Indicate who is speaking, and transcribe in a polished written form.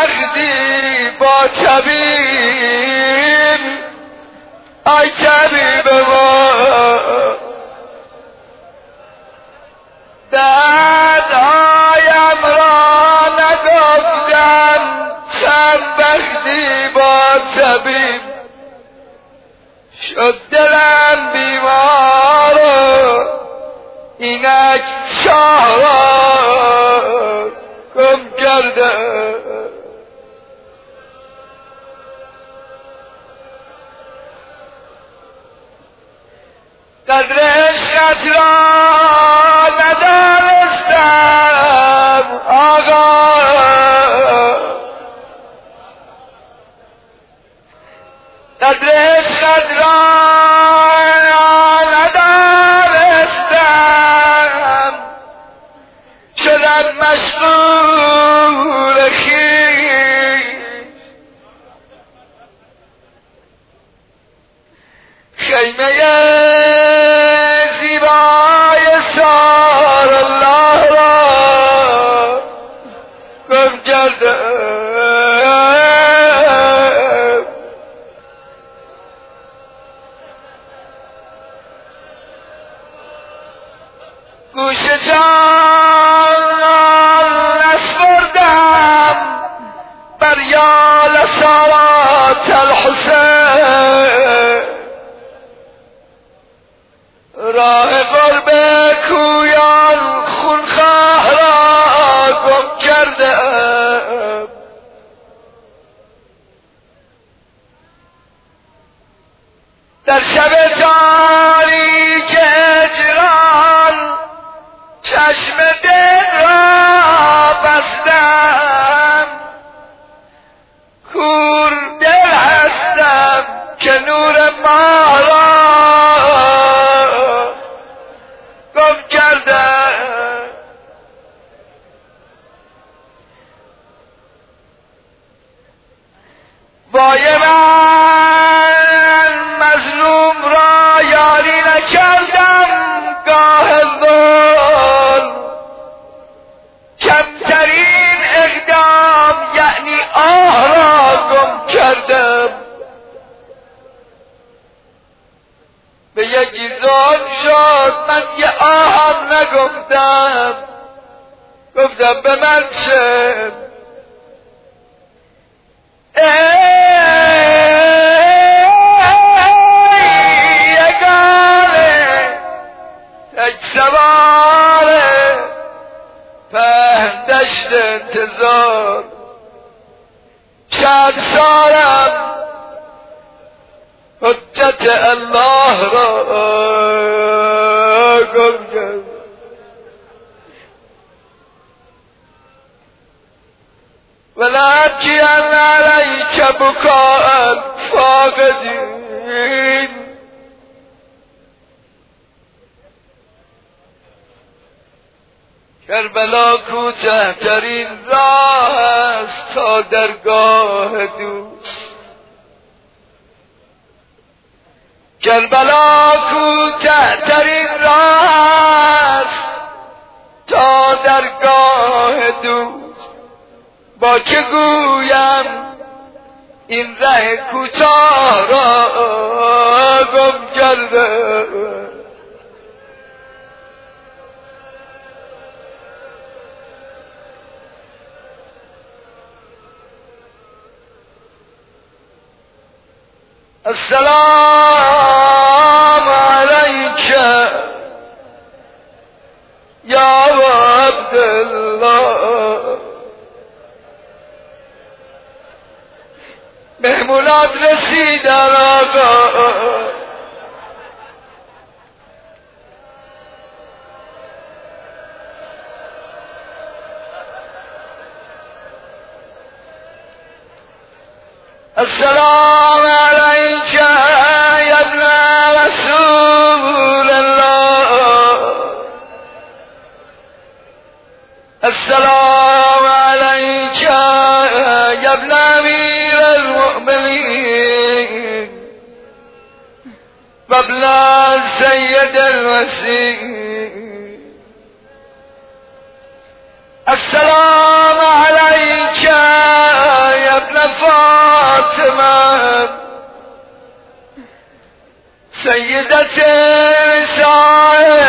Speaker 1: بختی با طبیب ای طبیب ما دردهایم را نگفتم چند بختی با طبیب شد دلم بیمار اینک شاه را گم کرده قدر عشقت را ندانستم آقا قدر عشقت را ندانستم شدم مشغول خویش خیمه زیبای سار الله را گم کردم گوش جان نسپردم بر یال صلات الحسین راه قرب کویان خونخواه را گم کردم در شب تاریک هجران چشم دل را بستم کور دل هستم که نور ما را گم کردم وای من مظلوم را یاری نکردم گاه ظلم کمترین اقدام یعنی آه را گم کردم به یکی ظلم شد من یه آهم نگفتم گفتم به من چه یگانه تک سواره پهن دشت انتظار چند سالم حجت الله را گم کرد ولكن عليك بكاء فاقدين کربلا کوته ترین راه است تا درگاه دوست کربلا کوته ترین راه است تا درگاه دوست با که گویم این ره کوتاه را گم کرده السلام علیک یا عبدالله مهمونات رسیدن آقا السلام علیک یا ابن رسول الله السلام علیک یا ابن امیر المؤمنین و ابن سید المسیح السلام علیک سيدة النساء